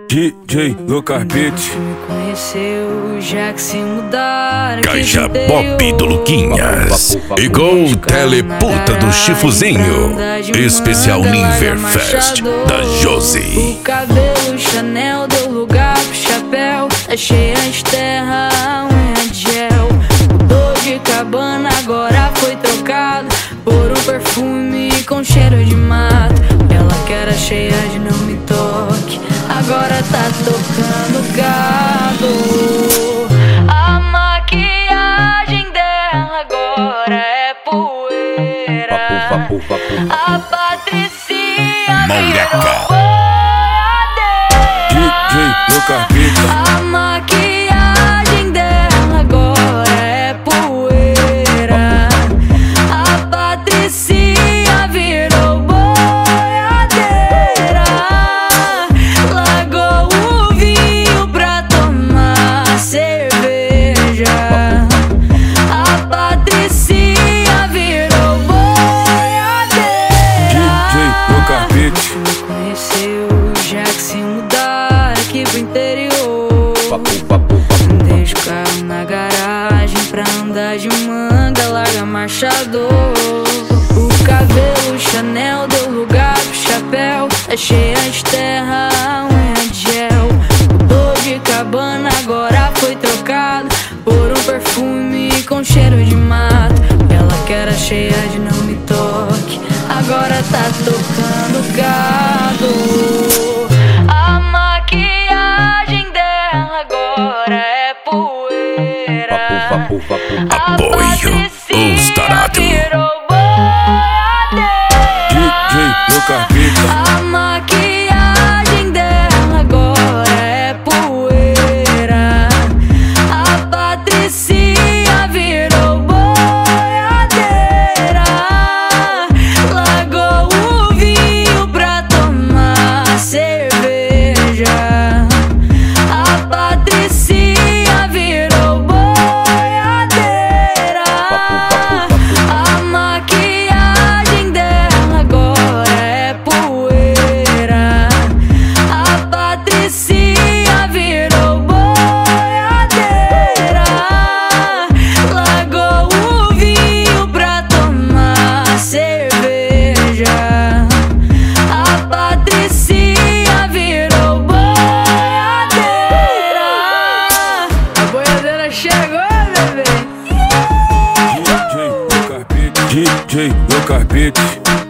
DJ Lucas Beat. Me conheceu já que se mudar. Caixa Pop do Luquinhas. Igual teleputa do Chifuzinho. Especial Niverfest da Josi. O cabelo Chanel deu lugar pro chapéu. Tá cheia de terra, unha de gel. Mudou de cabana, agora foi trocado por um perfume com cheiro de mato. Ela que era cheia de não me toque, agora tá tocando gado. A maquiagem dela agora é poeira. A Patricinha Moleca. DJ Lucas Beat. A maquiagem dela agora é poeira. A Patricinha virou boiadeira. Largou o vinho pra tomar cerveja. A Patricinha virou boiadeira. DJ Lucas Beat. Me conheceu já que se mudar aqui pro interior. Deixa o carro na garagem pra andar de manga, larga marchador. O cabelo Chanel deu lugar pro chapéu. Tá cheia de terra, unha de gel. Mudou de cabana, agora foi trocado por um perfume com cheiro de mato. Ela que era cheia de não me toque, agora tá tocando gado. A maquiagem dela agora é poeira. Apoio os tarados. DJ Lucas Beat. A maquiagem dela agora é poeira. A Patricinha virou boiadeira. Largou o vinho pra tomar cerveja. A Patricinha virou boiadeira. A maquiagem dela agora é poeira. A Patricinha virou boiadeira. Largou o vinho pra tomar cerveja. A Patricinha virou boiadeira. A boiadeira chegou, bebê. DJ Lucas Beat. DJ Lucas Beat.